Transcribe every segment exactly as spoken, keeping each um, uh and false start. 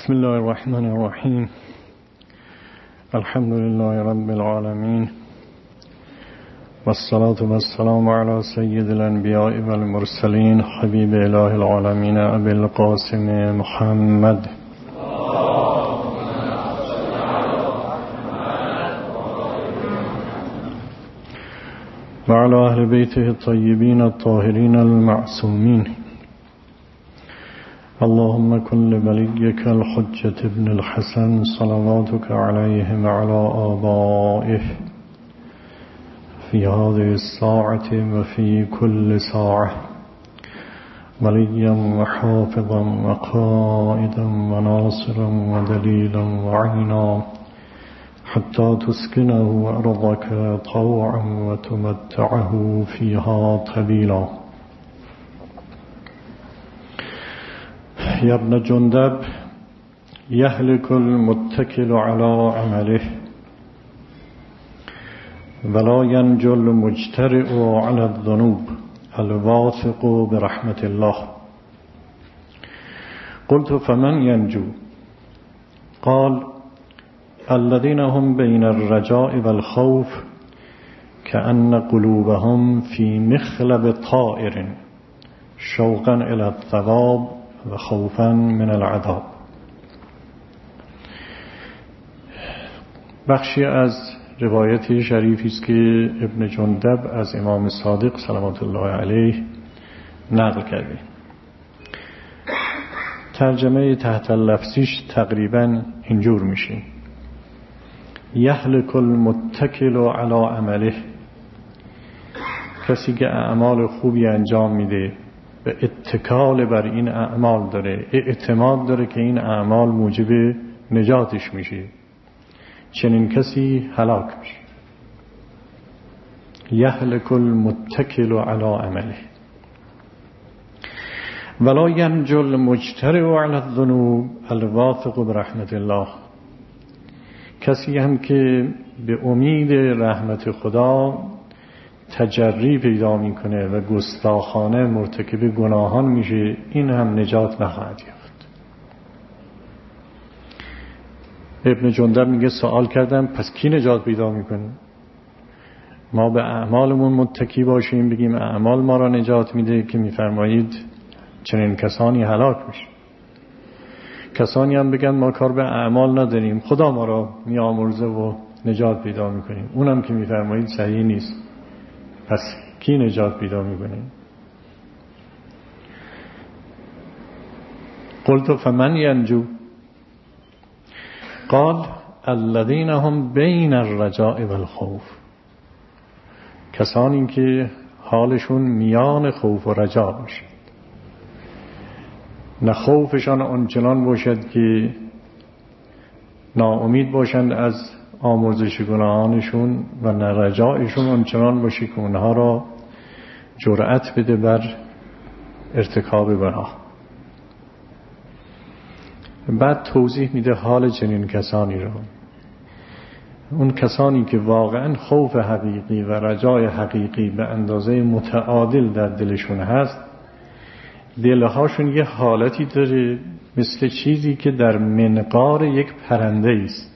بسم الله الرحمن الرحیم. الحمد لله رب العالمین والصلاة والسلام على سید الانبیاء والمرسلین حبیب اله العالمین ابی القاسم محمد و علی اهل بیته الطیبین الطاهرین المعصومین. اللهم كن لوليك الحجة ابن الحسن صلواتك عليه وعلى آبائه في هذه الساعة وفي كل ساعة وليا وحافظا وقائدا وناصرا ودليلا وعينا حتى تسكنه أرضك طوعا وتمتعه فيها طويلا. يا ابن جندب يهلك المتكل على عمله ولا ينجو المجترئ على الذنوب الواثق برحمة الله. قلت فمن ينجو؟ قال الذين هم بين الرجاء والخوف كأن قلوبهم في مخلب طائر شوقا إلى الثواب و خوفا من العذاب. بخشی از روایتی شریفی است که ابن جندب از امام صادق صلوات الله علیه نقل کرده. ترجمه تحت لفظیش تقریبا اینجور میشه: یهلک المتکل علی عمله، کسی که اعمال خوبی انجام میده و اتکال بر این اعمال داره، اعتماد داره که این اعمال موجب نجاتش میشه، چنین کسی هلاک میشه. یهلک المتکل علی عمله ولا ینجو المجترئ علی الذنوب الواثق برحمت الله. کسی هم که به امید رحمت خدا تجری پیدا میکنه و گستاخانه مرتکب گناهان میشه، این هم نجات نخواهد یافت. ابن جندب میگه سوال کردم پس کی نجات پیدا میکنه؟ ما به اعمالمون متکی باشیم بگیم اعمال ما را نجات میده که میفرمایید چنین کسانی هلاک میشه. کسانی هم بگن ما کار به اعمال نداریم، خدا ما را میامرزه و نجات پیدا میکنیم، اونم که میفرمایید صحیح نیست. پس کی نجات پیدا میکنه؟ قلت فمن ینجو؟ قال الذين هم بین الرجاء والخوف، کسانی که حالشون میان خوف و رجا باشه، نه خوفشان آنچنان باشد که ناامید باشند از آمرزش گناهانشون و نه رجایشون آنچنان باشه که اونها را جرأت بده بر ارتکاب گناه. بعد توضیح میده حال چنین کسانی را. اون کسانی که واقعا خوف حقیقی و رجای حقیقی به اندازه متعادل در دلشون هست، دلهاشون یه حالتی داره مثل چیزی که در منقار یک پرنده است.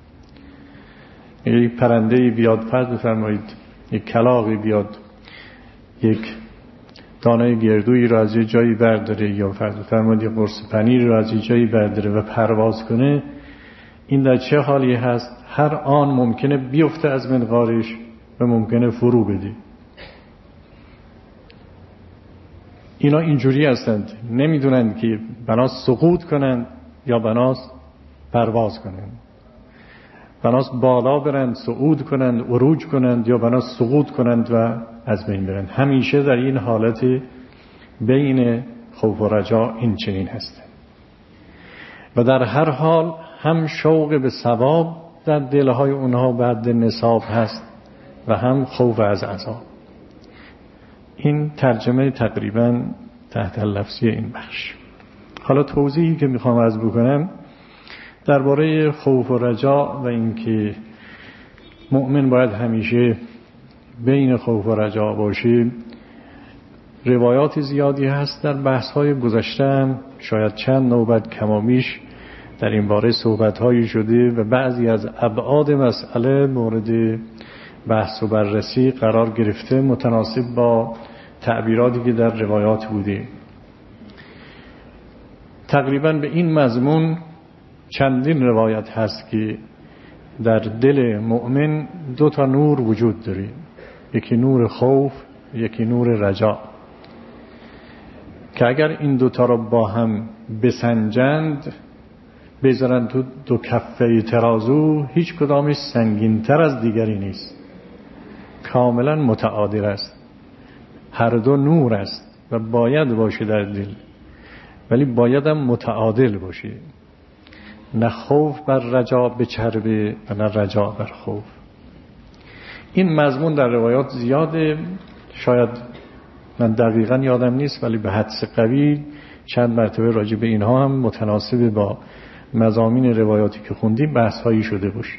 یک پرنده بیاد، فرض بفرمایید یک کلاغی بیاد یک دانه گردویی را از یه جایی برداره، یا فرض بفرمایید یک قرص پنیر را از یه جایی برداره و پرواز کنه، این در چه حالی هست؟ هر آن ممکنه بیفته از منقارش و ممکنه فرو بده. اینا اینجوری هستند، نمیدونند که بناس سقوط کنند یا بناس پرواز کنند، بناس بالا برند صعود کنند عروج کنند یا بناس سقوط کنند و از بین برند. همیشه در این حالت بین خوف و رجا این چنین هستند و در هر حال هم شوق به ثواب در دلهای اونها بعد نصاب هست و هم خوف از عذاب. این ترجمه تقریبا تحت لفظی این بخش. حالا توضیحی که میخوام عرض بکنم درباره خوف و رجا و اینکه مؤمن باید همیشه بین خوف و رجا باشه، روایات زیادی هست. در بحث‌های گذشته هم شاید چند نوبت کمامیش در این باره صحبت‌هایی شده و بعضی از ابعاد مسئله مورد بحث و بررسی قرار گرفته متناسب با تعبیراتی که در روایات بوده. تقریباً به این مضمون چندین روایت هست که در دل مؤمن دو تا نور وجود داره، یکی نور خوف، یکی نور رجا، که اگر این دوتا رو با هم بسنجند، بذارن تو دو کفه ترازو، هیچ کدامش سنگین تر از دیگری نیست، کاملا متعادل است. هر دو نور است و باید باشه در دل، ولی باید هم متعادل باشه، نه خوف بر رجا بچربه و نه رجا بر خوف. این مضمون در روایات زیاده، شاید من دقیقا یادم نیست ولی به حدس قوی چند مرتبه راجع به اینها هم متناسب با مضامین روایاتی که خوندیم بحث هایی شده باشه.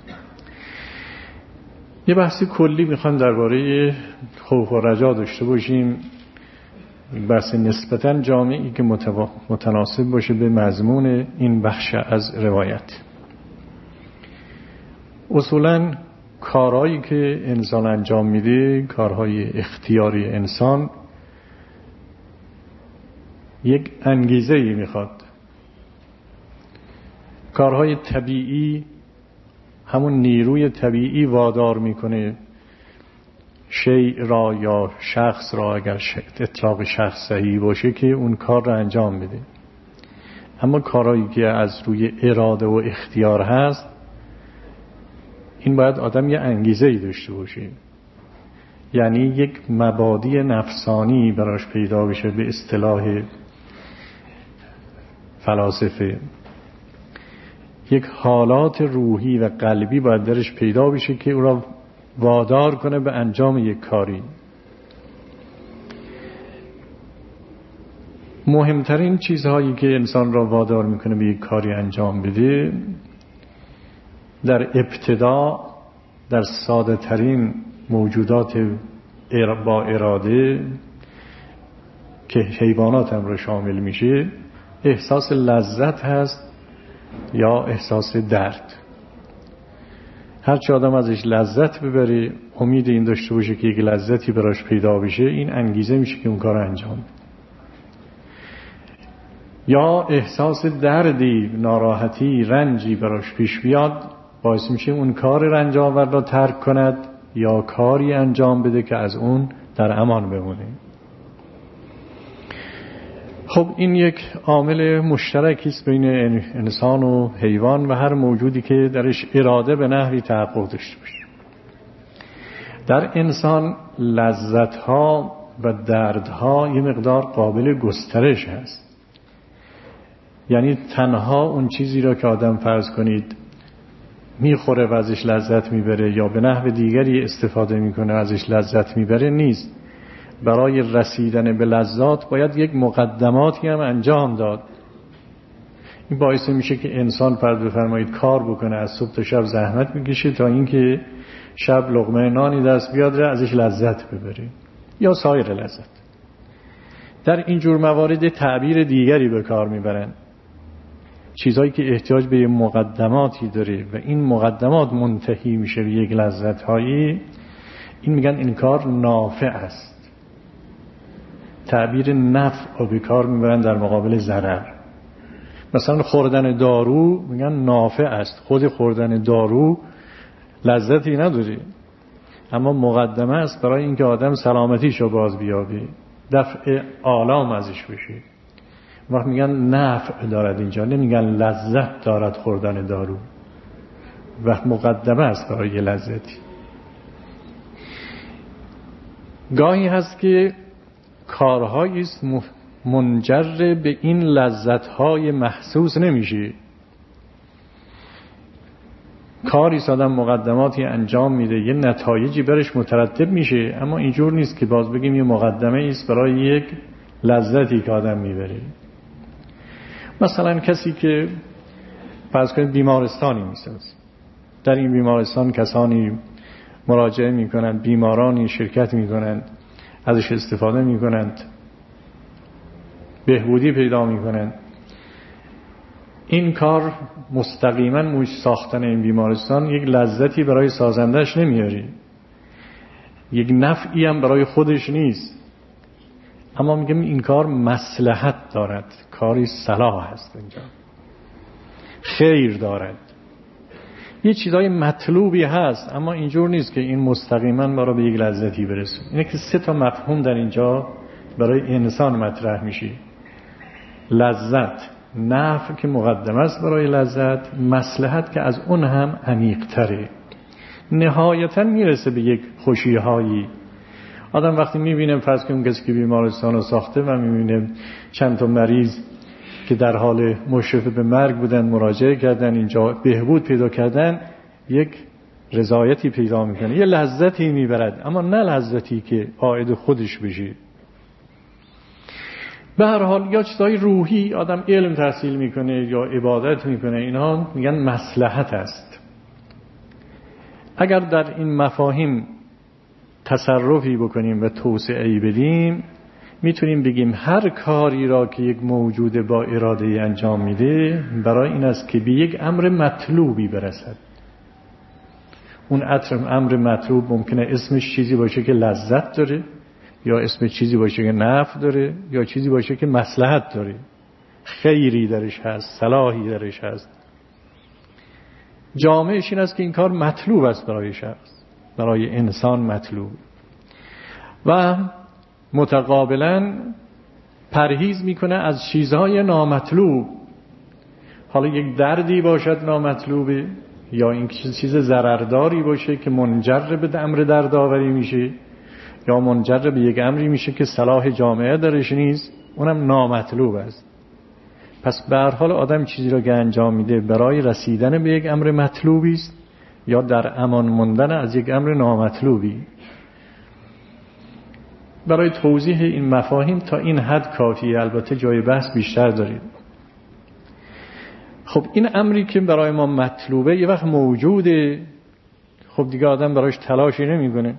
یه بحثی کلی میخوام درباره خوف و رجا داشته باشیم، بحث نسبتاً جامعی که متناسب باشه به مضمون این بخش از روایت. اصولاً کارهایی که انسان انجام میده، کارهای اختیاری انسان، یک انگیزه‌ای میخواد. کارهای طبیعی همون نیروی طبیعی وادار میکنه شیء را یا شخص را، اگر اطلاق شخص صحیح باشه، که اون کار را انجام بده. اما کارهایی که از روی اراده و اختیار هست، این باید آدم یه انگیزه‌ای داشته باشه، یعنی یک مبادی نفسانی براش پیدا بشه، به اصطلاح فلاسفه یک حالات روحی و قلبی باید درش پیدا بشه که او را وادار کنه به انجام یک کاری. مهمترین چیزهایی که انسان را وادار میکنه به یک کاری انجام بده، در ابتدا در ساده ترین موجودات با اراده که حیوانات هم را شامل میشه، احساس لذت هست یا احساس درد. هرچی آدم ازش لذت ببره، امید این داشته باشه که یک لذتی براش پیدا بشه، این انگیزه میشه که اون کار انجام بده. یا احساس دردی، ناراحتی، رنجی براش پیش بیاد، باعث میشه اون کار رنج آور را ترک کند یا کاری انجام بده که از اون در امان بمونه. خب این یک عامل مشترکی است بین انسان و حیوان و هر موجودی که درش اراده به نحوی تحقق داشته باشه. در انسان لذت‌ها و دردها یه مقدار قابل گسترش هست. یعنی تنها اون چیزی را که آدم فرض کنید میخوره و ازش لذت میبره یا به نحو دیگری استفاده میکنه ازش لذت میبره نیست. برای رسیدن به لذات باید یک مقدماتی هم انجام داد. این باعث میشه که انسان فرض بفرمایید کار بکنه، از صبح تا شب زحمت میکشه تا اینکه شب لقمه نانی دست بیاد ازش لذت ببره یا سایر لذت. در این جور موارد تعبیر دیگری به کار میبرن، چیزهایی که احتیاج به مقدماتی داره و این مقدمات منتهی میشه به یک لذت هایی، این میگن این کار نافع است. تعبیر نفع رو به کار میبرن در مقابل ضرر. مثلا خوردن دارو میگن نافع است، خود خوردن دارو لذتی نداره، اما مقدمه است برای اینکه آدم سلامتیشو باز بیابه، دفع آلام ازش بشه. وقت میگن نفع دارد، اینجا نمیگن لذت دارد خوردن دارو، وقت مقدمه است برای لذتی. گاهی هست که کارهایی است منجر به این لذت‌های محسوس نمیشه. کاری است آدم مقدماتی انجام میده، یه نتایجی برش مترتب میشه، اما اینجور نیست که باز بگیم یه مقدمه است برای یک لذتی که آدم میبره. مثلا کسی که فرض کنید بیمارستانی میسازه، در این بیمارستان کسانی مراجعه میکنند، بیمارانی شرکت میکنند، ازش استفاده میکنند، بهبودی پیدا میکنند. این کار مستقیما موش ساختن این بیمارستان یک لذتی برای سازندش نمیاری، یک نفعی هم برای خودش نیست، اما میگم این کار مصلحت دارد، کاری صلاح هست، اینجا خیر دارد، یه چیزای مطلوبی هست، اما اینجور نیست که این مستقیما برای به یک لذتی برسه. اینه که سه تا مفهوم در اینجا برای انسان مطرح میشه: لذت، نفع که مقدم است برای لذت، مصلحت که از اون هم عمیق‌تره، نهایتا میرسه به یک خوشی‌هایی. آدم وقتی میبینه فرض کنیم کسی که بیمارستان رو ساخته و میبینه چند تا مریض که در حال مشرف به مرگ بودن مراجعه کردن، اینجا بهبود پیدا کردن، یک رضایتی پیدا میکنه، یه لذتی میبرد، اما نه لذتی که عائد خودش بشه. به هر حال یا چیزای روحی، آدم علم تحصیل میکنه یا عبادت میکنه، اینها میگن مصلحت است. اگر در این مفاهیم تصرفی بکنیم و توسعه‌ای بدیم، میتونیم بگیم هر کاری را که یک موجود با اراده انجام میده برای این است که به یک امر مطلوبی برسد. اون امر مطلوب ممکنه اسمش چیزی باشه که لذت داره، یا اسم چیزی باشه که نفع داره، یا چیزی باشه که مصلحت داره، خیری درش هست، صلاحی درش هست. جامعش این است که این کار مطلوب است برای شخص، برای انسان مطلوب، و متقابلا پرهیز میکنه از چیزهای نامطلوب. حالا یک دردی باشد نامطلوبه، یا این چیز ضررداری باشه که منجر به امر دردآوری میشه، یا منجر به یک امری میشه که صلاح جامعه درش نیست، اونم نامطلوب است. پس به هر حال آدم چیزی را که انجام میده برای رسیدن به یک امر مطلوبی است، یا در امان موندن از یک امر نامطلوبی. برای توضیح این مفاهیم تا این حد کافیه، البته جای بحث بیشتر دارید. خب این امری که برای ما مطلوبه یه وقت موجوده، خب دیگه آدم براش تلاشی نمیکنه.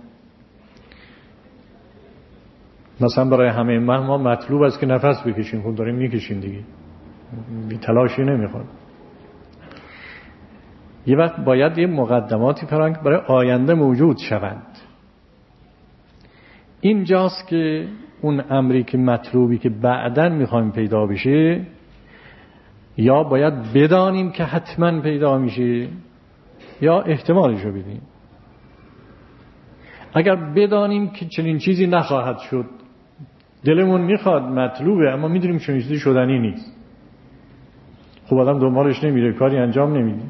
مثلا برای همه ما مطلوب است که نفس بکشیم، خب داریم میکشیم دیگه، بی تلاشی نمیخواد. یه وقت باید یه مقدماتی فراهم که برای آینده موجود شوند. اینجاست که اون امری که مطلوبی که بعداً میخوایم پیدا بشه، یا باید بدانیم که حتما پیدا میشه، یا احتمالش رو بدیم. اگر بدانیم که چنین چیزی نخواهد شد، دلمون میخواد مطلوبه اما میدونیم چنین چیزی شدنی نیست، خب آدم دنبالش نمیره، کاری انجام نمیده.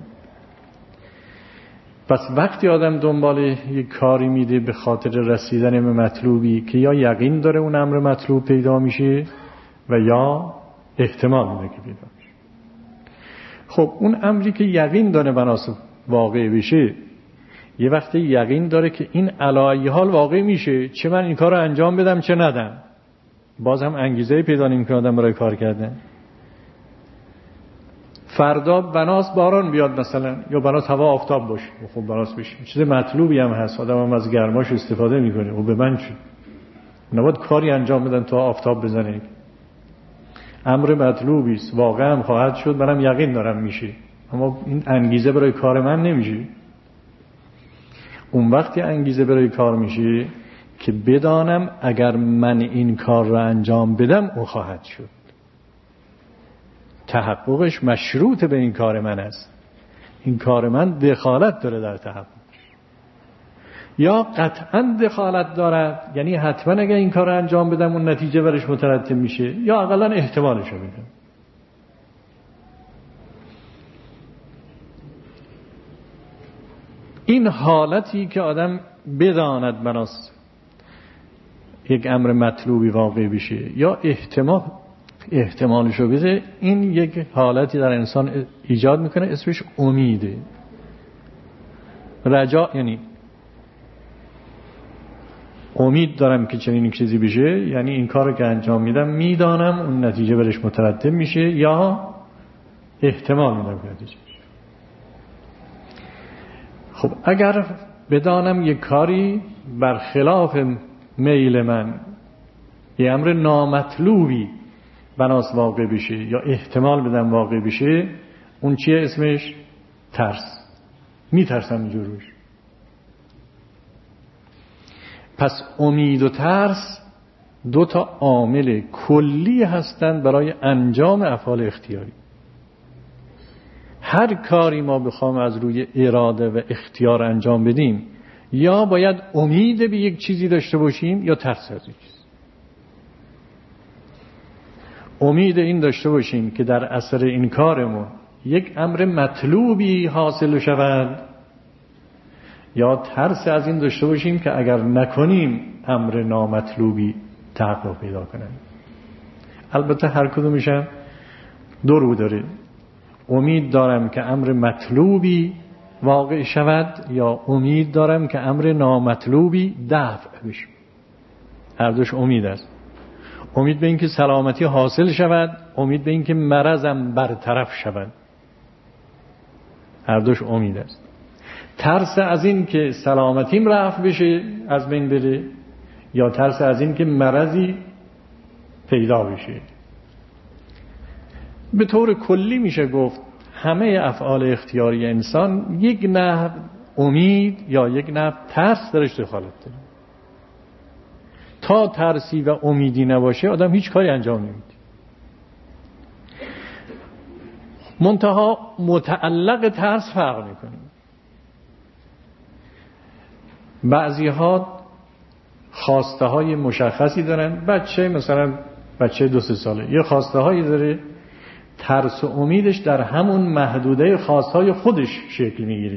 پس وقتی آدم دنبال یک کاری میده به خاطر رسیدن به مطلوبی که یا یقین داره اون امر مطلوب پیدا میشه و یا احتمال میده که پیدا میشه. خب اون امری که یقین داره بناس واقع بشه، یه وقتی یقین داره که این علایه حال واقع میشه، چه من این کار رو انجام بدم چه ندم، باز هم انگیزه پیدا نمیکنه آدم برای کار کردن. فردا بناس باران بیاد مثلا، یا بناس هوا آفتاب باشه، خب بناس بشه، چیز مطلوبی هم هست، آدم هم از گرماش استفاده میکنه، و به من چی؟ نباید کاری انجام بدن تا آفتاب بزنه. امر مطلوبی است، واقعا هم خواهد شد، منم یقین دارم میشه، اما این انگیزه برای کار من نمیشه. اون وقتی انگیزه برای کار میشه که بدانم اگر من این کار را انجام بدم او خواهد شد، تحققش مشروط به این کار من است، این کار من دخالت داره در تحققش، یا قطعا دخالت دارد، یعنی حتما اگر این کار را انجام بدم اون نتیجه برش مترتب میشه، یا اقلا احتمالش رو بدم. این حالتی که آدم بداند بناس یک امر مطلوبی واقع بشه یا احتمال احتمالشو بده، این یک حالتی در انسان ایجاد میکنه، اسمش امیده. رجا یعنی امید دارم که چنین چیزی بشه، یعنی این کارو که انجام میدم میدانم اون نتیجه برش مترتب میشه، یا احتمال میدم که نتیجه بشه. خب اگر بدانم یک کاری برخلاف میل من، یه امر نامطلوبی بناس واقع بشه یا احتمال بدن واقع بشه، اون چیه اسمش؟ ترس. میترسم اینجور روش. پس امید و ترس دو تا عامل کلی هستند برای انجام افعال اختیاری. هر کاری ما بخوام از روی اراده و اختیار انجام بدیم، یا باید امید به یک چیزی داشته باشیم یا ترس از یک چیز. امید این داشته باشیم که در اثر این کارمون یک امر مطلوبی حاصل شود، یا ترس از این داشته باشیم که اگر نکنیم امر نامطلوبی تحقق پیدا کنه. البته هر کدومشم دو رو داره. امید دارم که امر مطلوبی واقع شود، یا امید دارم که امر نامطلوبی دفع بشه. هر دوش امید است. امید به این که سلامتی حاصل شود، امید به این که مرضم برطرف شود. هر دوش امید است. ترس از این که سلامتیم رفع بشه، از بین بره، یا ترس از این که مرضی پیدا بشه. به طور کلی میشه گفت همه افعال اختیاری انسان یک نوع امید یا یک نوع ترس درش دخالت داره. تا ترسی و امیدی نباشه آدم هیچ کاری انجام نمیده. منتها متعلق ترس فرق میکنه. بعضی ها خواسته های مشخصی دارن. بچه مثلا بچه دو سه ساله یه خواسته هایی داره، ترس و امیدش در همون محدوده خواسته های خودش شکل میگیره.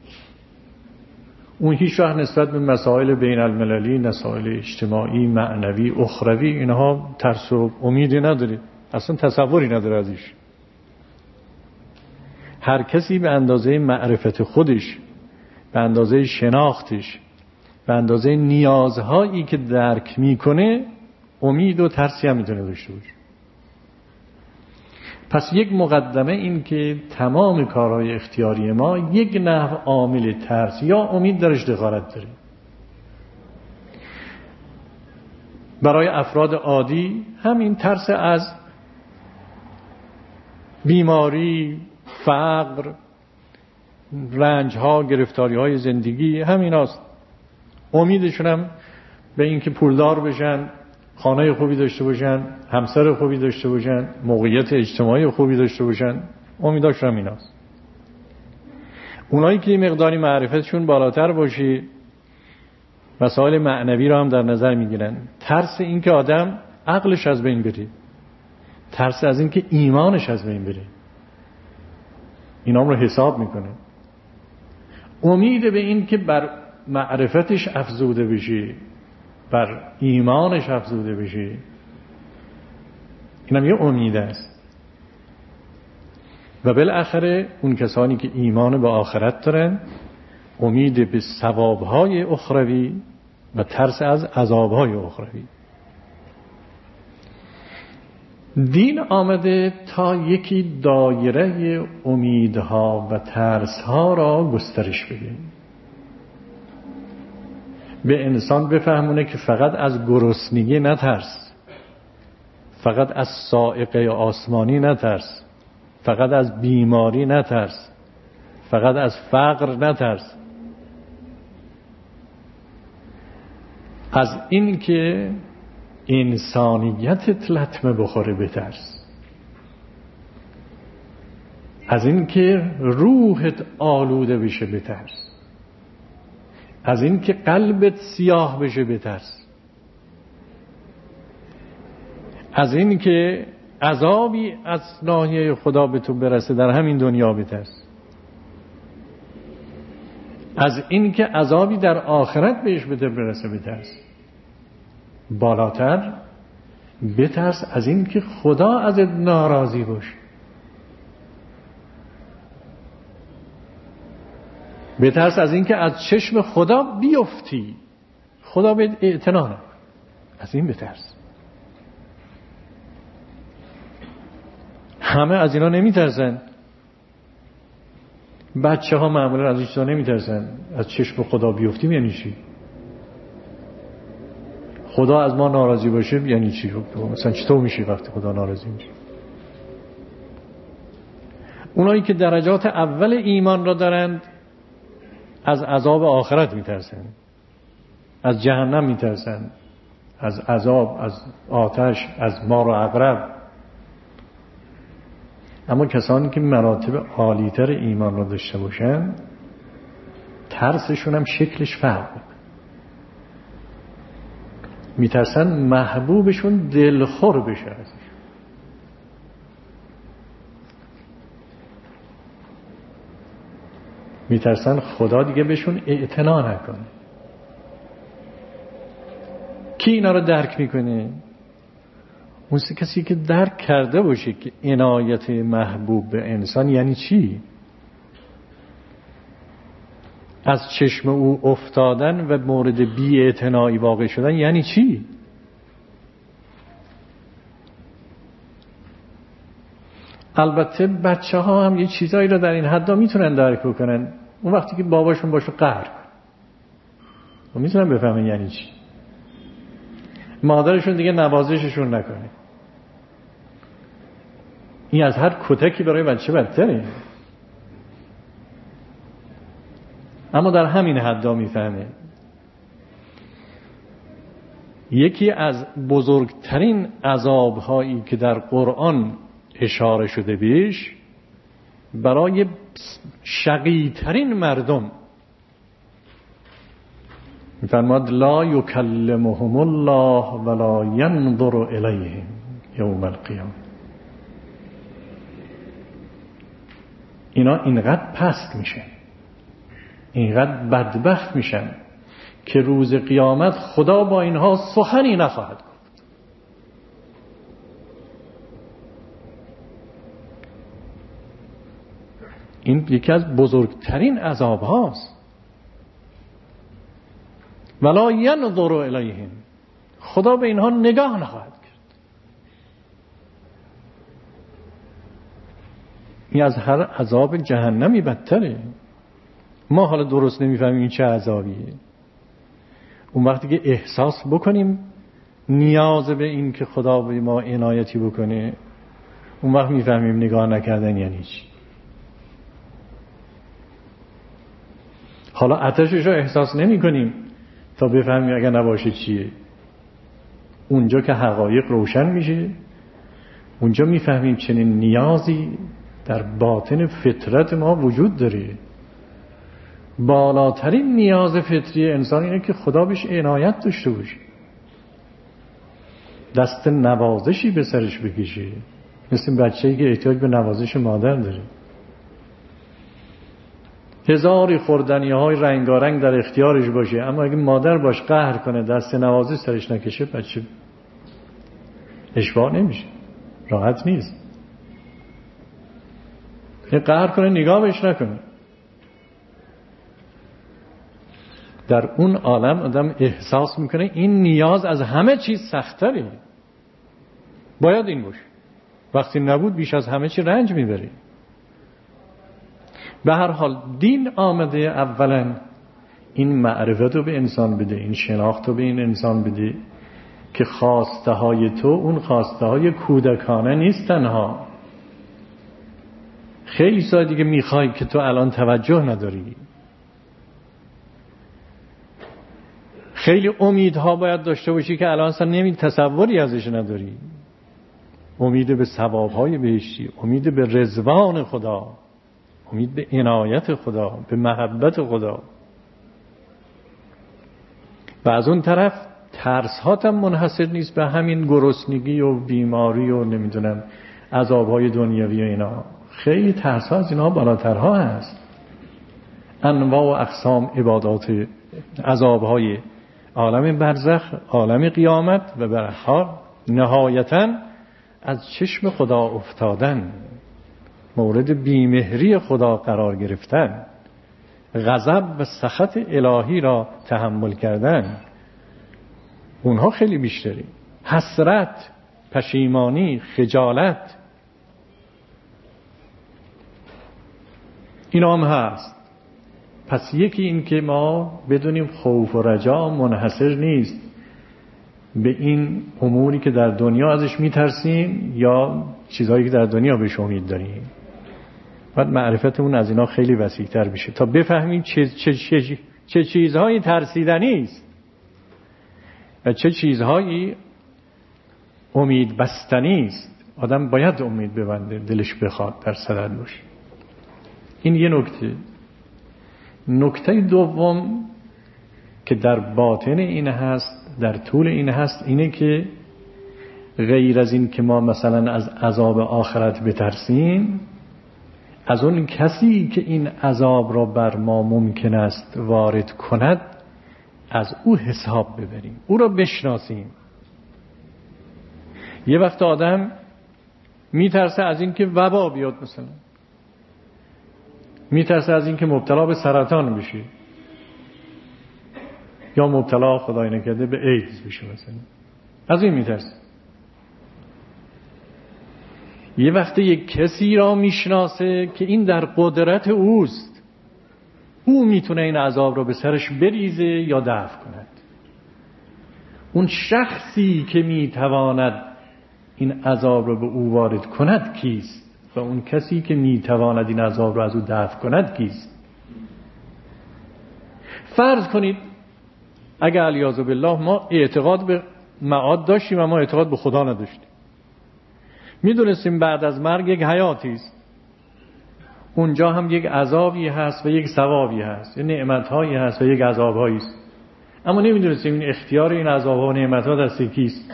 اون هیچ وقت نسبت به مسائل بین المللی، مسائل اجتماعی، معنوی، اخروی، اینها ترس و امیدی نداره، اصلا تصوری نداره ازش. هر کسی به اندازه معرفت خودش، به اندازه شناختش، به اندازه نیازهایی که درک میکنه امید و ترسی هم میتونه داشته باشه. پس یک مقدمه این که تمام کارهای اختیاری ما یک نحو عامل ترس یا امید درش دخالت داره. برای افراد عادی همین ترس از بیماری، فقر، رنجها، گرفتاریهای زندگی همین هست. امیدشون هم به این که پولدار بشن، خانه خوبی داشته باشن، همسر خوبی داشته باشن، موقعیت اجتماعی خوبی داشته باشن، امیداشون هم این هست. اونایی که مقداری معرفتشون بالاتر باشه مسائل معنوی رو هم در نظر میگیرن. ترس این که آدم عقلش از بین بره، ترس از این که ایمانش از بین بره، اینام رو حساب میکنه. امید به این که بر معرفتش افزوده بشه، بر ایمانش افزوده بشه، اینم یه امید است. و بالاخره اون کسانی که ایمان به آخرت دارن امید به ثوابهای اخروی و ترس از عذابهای اخروی. دین آمده تا یکی دایره امیدها و ترسها را گسترش بده، به انسان بفهمونه که فقط از گرسنگی نترس، فقط از صاعقه آسمانی نترس، فقط از بیماری نترس، فقط از فقر نترس، از این که انسانیتت لطمه بخوره بترس، از این که روحت آلوده بشه بترس، از این که قلبت سیاه بشه بترس، از این که عذابی از ناحیه خدا به تو برسه در همین دنیا بترس، از این که عذابی در آخرت بهش بده برسه بترس. بالاتر بترس از این که خدا ازت ناراضی باشه، بترس از این که از چشم خدا بیفتی، خدا بهت اعتنا نکنه، از این بترس. همه از اینا نمیترسن. بچه ها معمولا از این چیزا نمیترسن. از چشم خدا بیفتیم یعنی چی؟ خدا از ما ناراضی باشه یعنی چی؟ مثلا چطور میشه وقتی خدا ناراضی میشه؟ اونایی که درجات اول ایمان را دارند از عذاب آخرت میترسند، از جهنم میترسند، از عذاب، از آتش، از مار و عقرب. اما کسانی که مراتب عالی‌تر ایمان را داشته باشند ترسشون هم شکلش فرق میکنه. میترسن محبوبشون دلخور بشه ازش. میترسن خدا دیگه بهشون اعتنا نکنه. کی اینا رو درک میکنه؟ اون کسی که درک کرده باشه که عنایت محبوب به انسان یعنی چی؟ از چشم او افتادن و مورد بی‌اعتنایی واقع شدن یعنی چی؟ البته بچه ها هم یه چیزایی رو در این حدا میتونن درک بکنن. اون وقتی که باباشون باشو قهر کنه میتونن بفهمن یعنی چی. مادرشون دیگه نوازششون نکنه. این از هر کتکی برای بچه بدتره. اما در همین حدا میفهمه. یکی از بزرگترین عذاب‌هایی که در قرآن اشاره شده بهش برای شقی‌ترین مردم می‌فرماد لا یکلمهم الله ولا ینظر الیهم یوم القیامه. اینا اینقدر پست میشن، اینقدر بدبخت میشن که روز قیامت خدا با اینها سخنی نخواهد گفت. این یکی از بزرگترین عذاب هاست. ولا ینظر الیهم، خدا به اینها نگاه نخواهد کرد. این از هر عذاب جهنمی بدتره. ما حالا درست نمیفهمیم این چه عذابیه. اون وقتی که احساس بکنیم نیاز به این که خدا به ما عنایتی بکنه، اون وقت میفهمیم نگاه نکردن یعنی چی. حالا آتشش رو احساس نمی کنیم تا بفهمیم اگر نباشه چیه. اونجا که حقایق روشن میشه، اونجا میفهمیم چنین نیازی در باطن فطرت ما وجود داره. بالاترین نیاز فطری انسان اینه که خدا بهش عنایت داشته باشه، دست نوازشی به سرش بکشه، مثل بچه‌ای که احتیاج به نوازش مادر داره. هزاری خوردنی های رنگارنگ در اختیارش باشه، اما اگه مادر باش قهر کنه، دست نوازش سرش نکشه، بچه اشباع نمیشه، راحت نیست. یه قهر کنه نگاه بهش نکنه. در اون عالم آدم احساس میکنه این نیاز از همه چیز سخت‌تره. باید این باشه. وقتی نبود بیش از همه چی رنج میبری. به هر حال دین آمده اولا این معرفت رو به انسان بده، این شناخت رو به این انسان بده که خواسته های تو اون خواسته های کودکانه نیست تنها. خیلی ساعت دیگه میخوای که تو الان توجه نداری. خیلی امیدها باید داشته باشی که الان اصلا نمی تصوری ازش نداری. امید به ثوابهای بهشتی، امید به رضوان خدا، امید به عنایت خدا، به محبت خدا. و از اون طرف ترس‌هات هم منحصر نیست به همین گرسنگی و بیماری و نمیدونم عذابهای دنیوی و اینا. خیلی ترس‌ها از اینا بالاترها هست. انواع و اقسام عبادات، عذابهای عالم برزخ، عالم قیامت و به هر حال نهایتاً از چشم خدا افتادن، مورد بیمهری خدا قرار گرفتن، غضب و سخط الهی را تحمل کردن، اونها خیلی بیشتری. حسرت، پشیمانی، خجالت، اینا هم هست. پس یکی این که ما بدونیم خوف و رجا منحصر نیست به این اموری که در دنیا ازش میترسیم یا چیزهایی که در دنیا بهش امید داریم. بعد معرفتمون از اینا خیلی وسیع‌تر بشه تا بفهمیم چه, چه, چه, چه چیزهایی ترسیدنی است و چه چیزهایی امید بستنی است. آدم باید امید ببنده، دلش بخواد، در صدد باشه. این یه نکته. نکته دوم که در باطن این هست، در طول این هست، اینه که غیر از این که ما مثلا از عذاب آخرت بترسیم، از اون کسی که این عذاب را بر ما ممکن است وارد کند از او حساب ببریم، او را بشناسیم. یه وقت آدم میترسه از این که وبا بیاد، مثلا میترسه از این که مبتلا به سرطان بشه یا مبتلا خدای نکرده به ایدز بشه، مثلا از این میترسه. یه وقت یک کسی را میشناسه که این در قدرت اوست، او میتونه این عذاب را به سرش بریزه یا دفع کند. اون شخصی که میتواند این عذاب را به او وارد کند کیست و اون کسی که میتواند این عذاب را از او دفع کند کیست؟ فرض کنید اگر علیاذ بالله ما اعتقاد به معاد داشتیم و ما اعتقاد به خدا نداشتیم، میدونستیم بعد از مرگ یک حیاتی است، اونجا هم یک عذابی هست و یک ثوابی هست، یک نعمت‌هایی هست و یک عذاب‌هایی است، اما نمیدونستیم این اختیار این عذاب‌ها و نعمت‌ها دست کیست.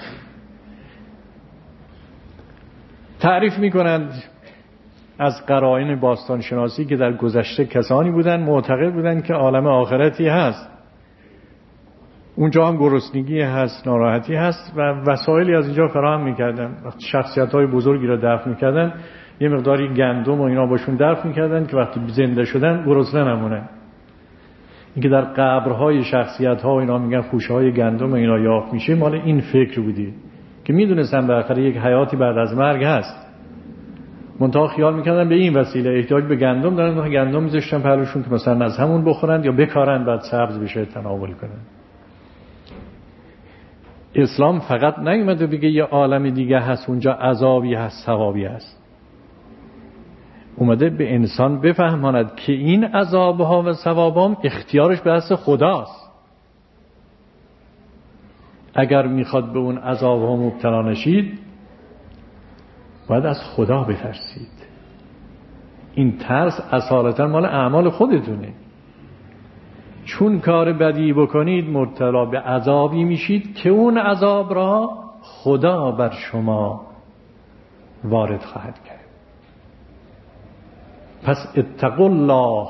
تعریف میکنند از قرائن باستان شناسی که در گذشته کسانی بودند معتقد بودند که عالم آخرتی هست، اونجا هم گرسنگی هست، ناراحتی هست و وسایلی از اینجا فراهم میکردن. وقتی شخصیت‌های بزرگی را دفن میکردن یه مقداری گندم و اینا باشون دفن میکردن که وقتی زنده شدن گرسنه نمونن. اینکه در قبرهای شخصیت‌ها و اینا میگن خوشه‌های گندم و اینا یافت میشه، مال این فکر بودی که میدونستن بالاخره یک حیاتی بعد از مرگ هست. منتها خیال میکردن به این وسیله احتیاج به گندم دارن و گندم میذاشتن پهلوشون که مثلا از همون بخورن یا بکارن بعد سبز بشه تناول کنن. اسلام فقط نیومده بگه یه عالم دیگه هست اونجا عذابی هست ثوابی هست، اومده به انسان بفهماند که این عذابها و ثوابام اختیارش به دست خداست. اگر میخواد به اون عذابها مبتلا نشید باید از خدا بترسید. این ترس اصالتا مال اعمال خودتونه، چون کار بدی بکنید مبتلا به عذابی میشید که اون عذاب را خدا بر شما وارد خواهد کرد. پس اتقوا الله.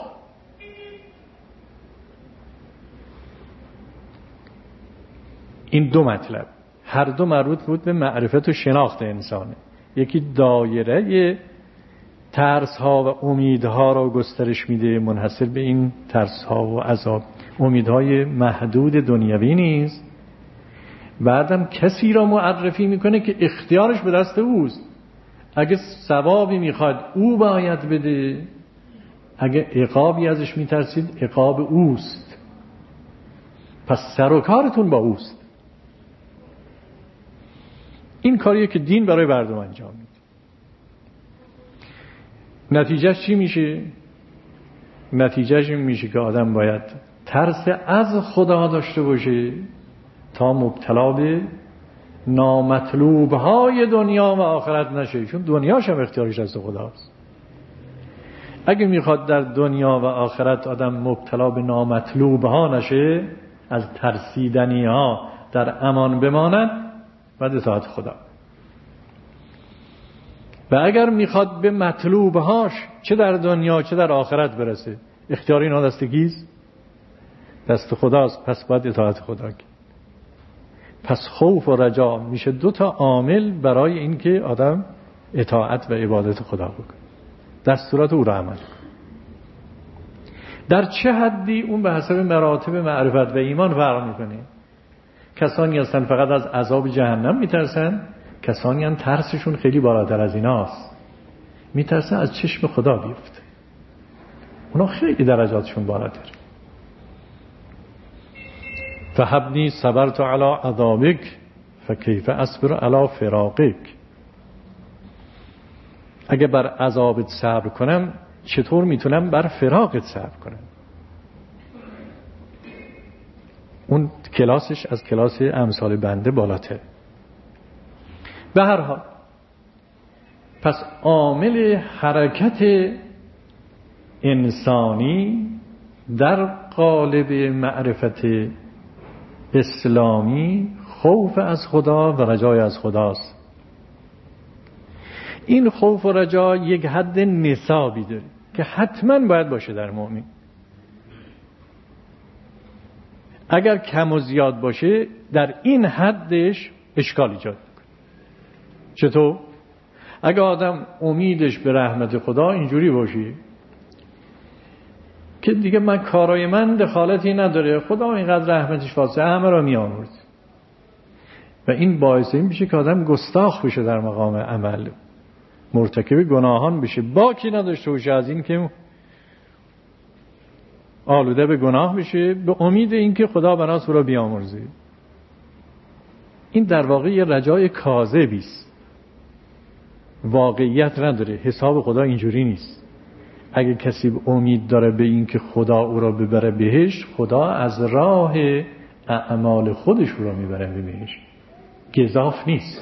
این دو مطلب هر دو مربوط بود به معرفت و شناخت انسانه. یکی دایره ترس ها و امیدها را گسترش میده، منحصر به این ترس ها و عذاب، امیدهای محدود دنیوی نیست. بعدم کسی را معرفی میکنه که اختیارش به دست اوست. اگه ثوابی میخواد او باید بده، اگه عقابی ازش میترسید عقاب اوست. پس سر و کارتون با اوست. این کاریه که دین برای مردم انجام میده. نتیجهش چی میشه؟ نتیجهش این میشه که آدم باید ترس از خدا داشته باشه تا مبتلا به نامطلوبهای دنیا و آخرت نشه، چون دنیاش هم اختیارش دست خداست. اگه میخواد در دنیا و آخرت آدم مبتلا به نامطلوبها نشه، از ترسیدنی ها در امان بماند، باید اطاعت خدا. و اگر میخواد به مطلوبهاش چه در دنیا چه در آخرت برسه، اختیار اینا دست کیست؟ دست خداست. پس باید اطاعت خدا کرد. پس خوف و رجا میشه دو تا عامل برای اینکه آدم اطاعت و عبادت خدا بکنه، دستورات او را عمل کنه. در چه حدی اون به حسب مراتب معرفت و ایمان فرق میکنه. کسانی هستن فقط از عذاب جهنم میترسن، کسانی هم ترسشون خیلی بالاتر از ایناست، میترسن از چشم خدا بیفته. اونا خیلی درجاتشون بالاتر. فهبنی صبرت علی عذابک فکیف اصبر علی فراقک. اگه بر عذابت صبر کنم چطور میتونم بر فراقت صبر کنم؟ اون کلاسش از کلاس امثال بنده بالاتر. به هر حال پس عامل حرکت انسانی در قالب معرفت اسلامی خوف از خدا و رجای از خداست. این خوف و رجا یک حد نصابی داره که حتما باید باشه در مؤمن. اگر کم و زیاد باشه در این حدش اشکال ایجاد میکنه. چطور؟ اگر آدم امیدش به رحمت خدا اینجوری باشه که دیگه من کارای من دخالتی نداره، خدا اینقدر رحمتش واسه همه را میامرد، و این باعث این میشه که آدم گستاخ بشه در مقام عمل، مرتکب گناهان بشه، باکی نداشته باشه از این که آلوده به گناه بشه به امید این که خدا بناس او را بیامرزه. این در واقع یه رجای کاذبی است، واقعیت نداره. حساب خدا اینجوری نیست. اگه کسی امید داره به این که خدا او را ببره بهش، خدا از راه اعمال خودش او را میبره بهش، گزاف نیست.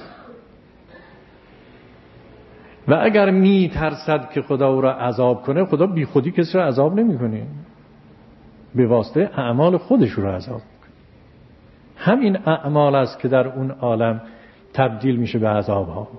و اگر میترسد که خدا او را عذاب کنه، خدا بی خودی کسی را عذاب نمیکنه، به واسطه اعمال خودش رو عذاب میکنه. همین اعمال است که در اون عالم تبدیل میشه به عذاب ها.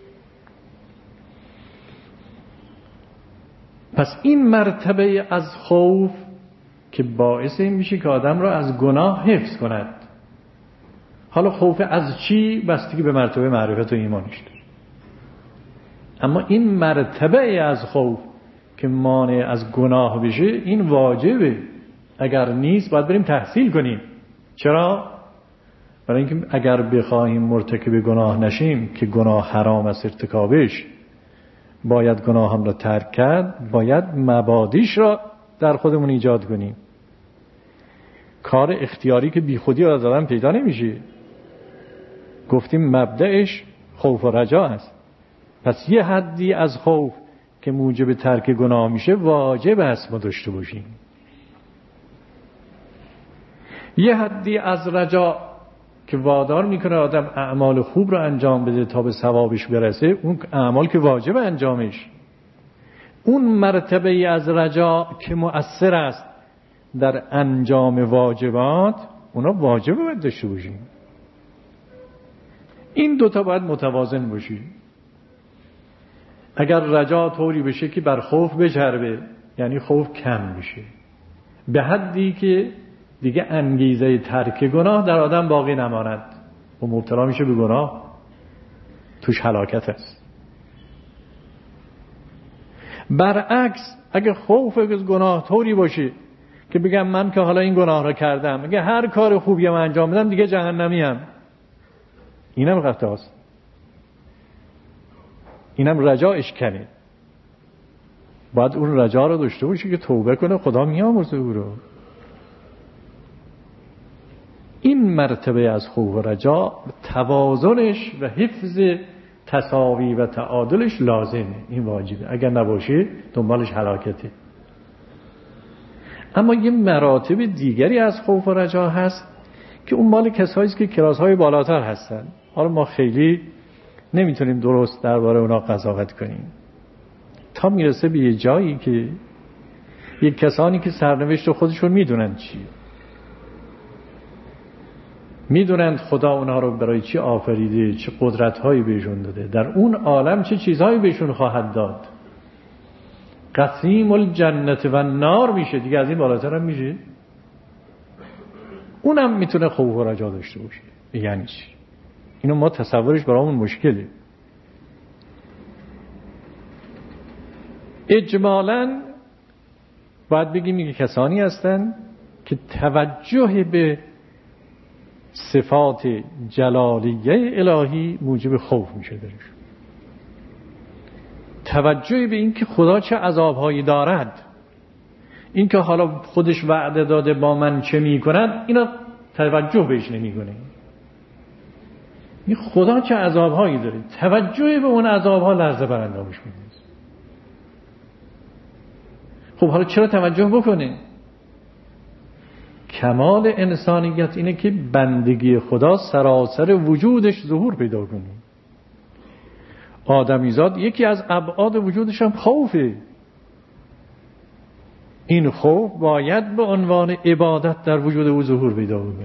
پس این مرتبه از خوف که باعث این میشه که آدم را از گناه حفظ کند. حالا خوف از چی؟ بستگی به مرتبه معرفت و ایمانش داره. اما این مرتبه از خوف که مانع از گناه بشه، این واجبه. اگر نیست باید بریم تحصیل کنیم. چرا؟ برای اینکه اگر بخواهیم مرتکب گناه نشیم که گناه حرام است ارتکابش، باید گناه هم را ترک کرد، باید مبادیش را در خودمون ایجاد کنیم. کار اختیاری که بی خودی از آدم پیدا نمیشه. گفتیم مبدأش خوف و رجا است. پس یه حدی از خوف که موجب ترک گناه میشه واجب است ما داشته باشیم. یه حدی از رجا که وادار میکنه آدم اعمال خوب رو انجام بده تا به ثوابش برسه، اون اعمال که واجب انجامش. اون مرتبه از رجا که مؤثر است در انجام واجبات، اونا واجب باید داشته باشیم. این دوتا باید متوازن باشی. اگر رجا طوری بشه که بر خوف بچربه، یعنی خوف کم بشه به حدی که دیگه انگیزه ترک گناه در آدم باقی نماند و مبتلا میشه به گناه، توش هلاکت است. برعکس اگه خوف از گناه طوری باشه که بگم من که حالا این گناه را کردم، اگه هر کار خوبی من انجام بدم دیگه جهنمی ام، اینم خطاست. اینم رجاش کنه. باید اون رجا رو داشته باشه که توبه کنه، خدا میامرزه او رو. این مرتبه از خوف و رجا توازنش و حفظ تساوی و تعادلش لازمه، این واجبه. اگر نباشه دنبالش هلاکته. اما یه مراتب دیگری از خوف و رجا هست که اون مال کسایی است که کلاس‌های بالاتر هستن. حالا ما خیلی نمیتونیم درست درباره اونا قضاوت کنیم تا میرسه به یه جایی که یک کسانی که سرنوشت خودشون میدونن چیه، میدونند خدا اونها رو برای چی آفریده، چه قدرت‌هایی بهشون داده، در اون عالم چه چیزهایی بهشون خواهد داد. قسیم الجنت و نار میشه دیگه، از این بالاتر هم میشه. اونم میتونه خوف و رجا داشته باشه. یعنی چی؟ اینو ما تصورش برامون مشکله. اجمالاً باید بگیم این کسانی هستن که توجه به صفات جلالیه الهی موجب خوف میشه درش. توجه به این که خدا چه عذابهایی دارد، این که حالا خودش وعده داده با من چه میکند، اینا توجه بهش نمیکنه. این خدا چه عذابهایی داره، توجه به اون عذابها لرزه بر اندامش میده. خب حالا چرا توجه بکنه؟ کمال انسانیت اینه که بندگی خدا سراسر وجودش ظهور پیدا کنه. آدمیزاد یکی از ابعاد وجودش هم خوفه. این خوف باید به عنوان عبادت در وجود او ظهور پیدا کنه.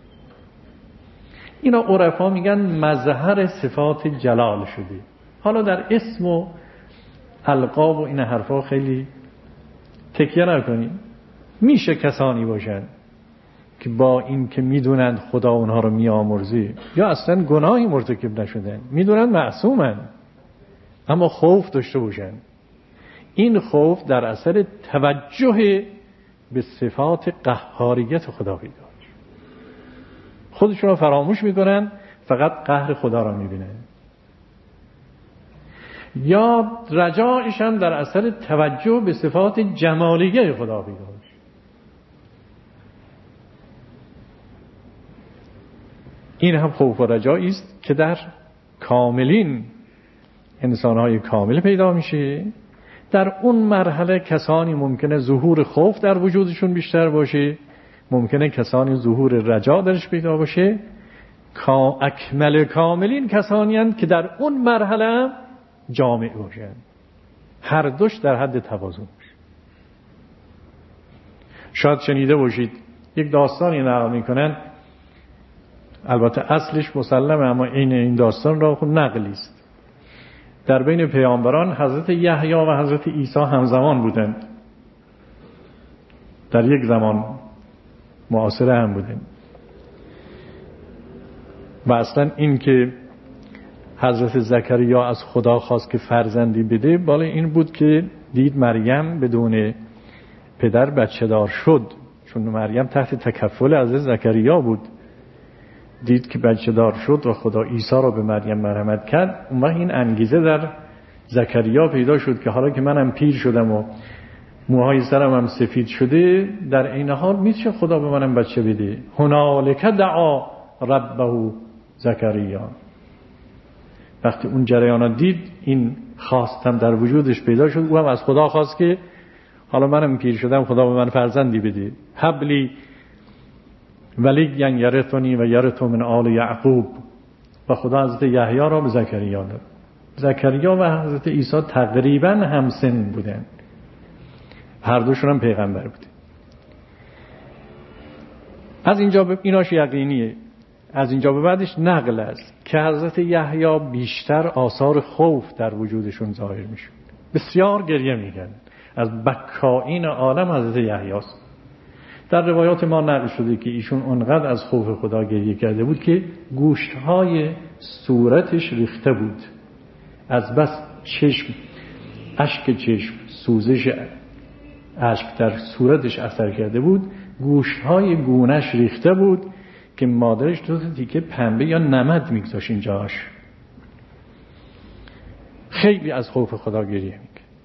اینا عرفا میگن مظهر صفات جلال شده. حالا در اسم و القاب و این حرفا خیلی تکیه نکنید. میشه کسانی باشن که با این که میدونند خدا اونها رو میامرزه یا اصلا گناهی مرتکب نشدن، میدونند معصومن، اما خوف داشته باشن. این خوف در اثر توجه به صفات قهاریت خدا پیدا میشه. خودشون رو فراموش میکنن، فقط قهر خدا رو میبینن. یا رجایش هم در اثر توجه به صفات جمالیه خدا پیدا میشه. این هم خوف و رجایی است که در کاملین انسانهای کامل پیدا میشه. در اون مرحله کسانی ممکنه ظهور خوف در وجودشون بیشتر باشه، ممکنه کسانی ظهور رجا درش پیدا باشه. اکمل کاملین کسانی هستند که در اون مرحله جامع باشن، هر دوش در حد توازن باشه. شاید شنیده باشید یک داستانی نقل میکنن، البته اصلش مسلمه اما این این داستان را خود نقلی است. در بین پیامبران حضرت یحیی و حضرت عیسی همزمان بودند، در یک زمان معاصر هم بودند. و اصلا این که حضرت زکریا از خدا خواست که فرزندی بده، بالا این بود که دید مریم بدون پدر بچه دار شد، چون مریم تحت تکفل حضرت زکریا بود. دید که بچه دار شد و خدا عیسی را به مریم مرحمت کرد. اون وقت این انگیزه در زکریا پیدا شد که حالا که منم پیر شدم و موهای سرم هم سفید شده، در این حال میشه خدا به منم بچه بده. هنالک دعا ربه زکریا. وقتی اون جریانا دید، این خواستم در وجودش پیدا شد، او هم از خدا خواست که حالا منم پیر شدم، خدا به من فرزندی بده. حبلی ولی یرثنی و یرث من آل یعقوب. و خدا حضرت یحیی را به زکریا داد. زکریا و حضرت عیسی تقریبا همسن بودن، هر دوشون هم پیغمبر بودن. از اینجا به ایناش یقینیه. از اینجا به بعدش نقل است که حضرت یحیی بیشتر آثار خوف در وجودشون ظاهر میشد. بسیار گریه میکردن. از بکائین عالم حضرت یحیی است. در روایات ما نقل شده که ایشون اونقدر از خوف خدا گریه کرده بود که گوشتهای صورتش ریخته بود. از بس چشم، اشک چشم، سوزش اشک در صورتش اثر کرده بود، گوشتهای گونهش ریخته بود که مادرش دو تا تیکه پنبه یا نمد میگذاشت اینجاش. خیلی از خوف خدا گریه میکرد.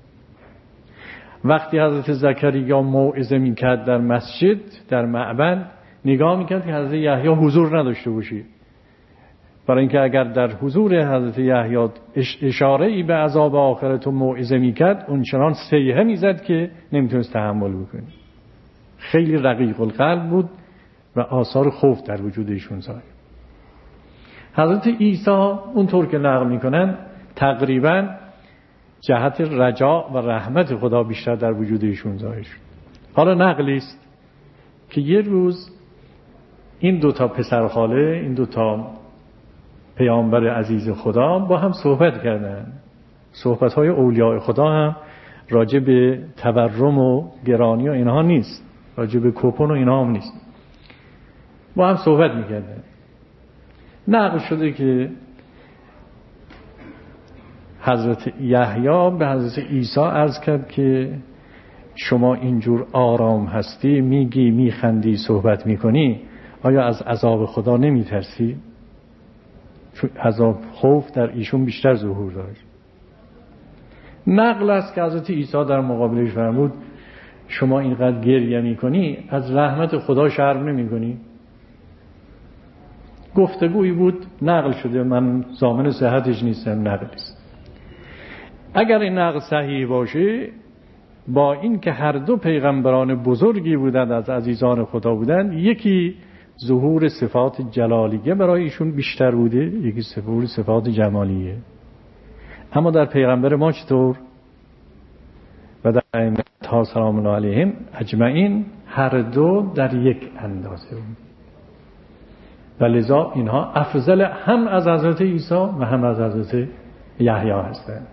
وقتی حضرت زکریا موعظه میکرد در مسجد، در معبد، نگاه میکرد که حضرت یحیی حضور نداشته باشی، برای اینکه اگر در حضور حضرت یحیی اشاره ای به عذاب آخرت و موعظه میکرد، اون چنان صیحه میزد که نمیتونست تحمل بکنه. خیلی رقیق القلب بود و آثار خوف در وجود ایشون ظاهر. حضرت عیسی اونطور که نقل میکنن تقریبا جهت رجا و رحمت خدا بیشتر در وجود ایشون ظاهر شد. حالا نقلی است که یه روز این دوتا پسرخاله، این دوتا پیامبر عزیز خدا با هم صحبت کردن. صحبت‌های اولیاء خدا هم راجع به تورم و گرانی و اینها نیست، راجع به کوپن و اینها هم نیست. با هم صحبت میکردن. نقل شده که حضرت یحیی به حضرت عیسی عرض کرد که شما اینجور آرام هستی، میگی، میخندی، صحبت میکنی، آیا از عذاب خدا نمیترسی؟ چون عذاب خوف در ایشون بیشتر ظهور داشت. نقل است که حضرت عیسی در مقابلش فرمود شما اینقدر گریه میکنی، از رحمت خدا شرم نمیکنی؟ گفتگویی بود نقل شده، من ضامن صحتش نیستم، نقل نیست. اگر این نقل صحیح باشه، با این که هر دو پیغمبران بزرگی بودند، از عزیزان خدا بودند، یکی ظهور صفات جلالیه برای ایشون بیشتر بوده، یکی ظهور صفات جمالیه. اما در پیغمبر ما چطور؟ و در ائمه سلام الله علیهم اجمعین هر دو در یک اندازه بود و لذا اینها افضل هم از حضرت عیسی و هم از حضرت یحیی هستند.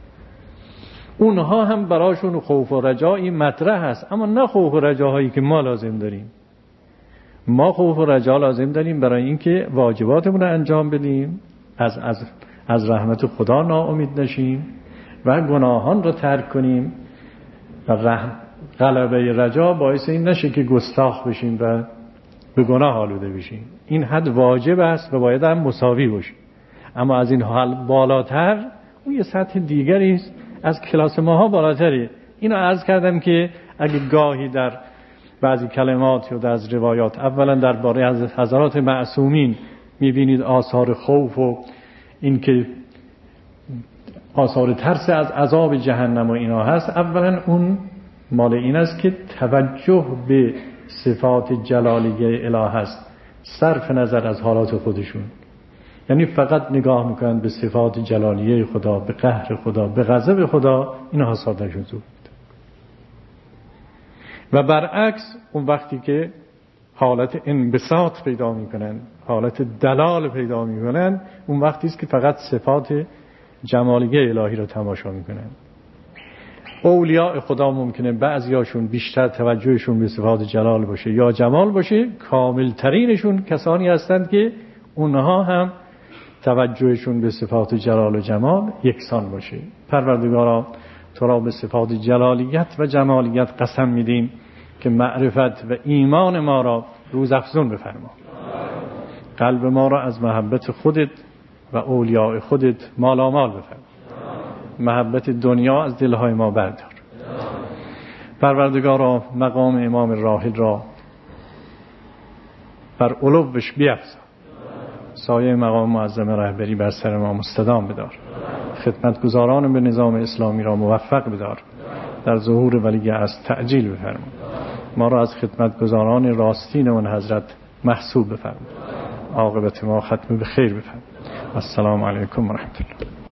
اونها هم براشون خوف و رجایی مطرح هست، اما نه خوف و رجاهایی که ما لازم داریم. ما خوف و رجا لازم داریم برای اینکه واجباتمون رو انجام بدیم، از از از رحمت خدا ناامید نشیم و گناهان رو ترک کنیم و رحم غلبه رجا باعث این نشه که گستاخ بشیم و به گناه آلوده بشیم. این حد واجب است و باید هم مساوی باشه. اما از این حال بالاتر اون یه سطح دیگری است، از کلاس ماها بالاتره. اینو عرض کردم که اگه گاهی در بعضی کلمات یا از روایات، اولا درباره از حضرات معصومین میبینید آثار خوف و این که آثار ترس از عذاب جهنم و اینا هست، اولا اون مال این است که توجه به صفات جلالیه اله هست صرف نظر از حالات خودشون، یعنی فقط نگاه میکنن به صفات جلالیه خدا، به قهر خدا، به غضب خدا، اینا حسادشون زود. و برعکس اون وقتی که حالت انبساط پیدا میکنن، حالت دلال پیدا میکنن، اون وقتی است که فقط صفات جمالیه الهی رو تماشا میکنن. اولیاء خدا ممکنه بعضیاشون بیشتر توجهشون به صفات جلال باشه یا جمال باشه، کامل ترینشون کسانی هستند که اونها هم توجهشون به صفات جلال و جمال یکسان باشه. پروردگارا تو را به صفات جلالیت و جمالیت قسم میدیم که معرفت و ایمان ما را روزافزون بفرما، قلب ما را از محبت خودت و اولیاء خودت مالامال بفرما، محبت دنیا از دلهای ما بردار. پروردگارا مقام امام راحل را بر علوش بیفزا، سایه مقام معظم رهبری بر سر ما مستدام بدار، خدمتگزاران به نظام اسلامی را موفق بدار، در ظهور ولی از تعجیل بفرما، ما را از خدمتگزاران راستین اون حضرت محسوب بفرما، عاقبت ما ختم به خیر بفرما. السلام علیکم و رحمت الله.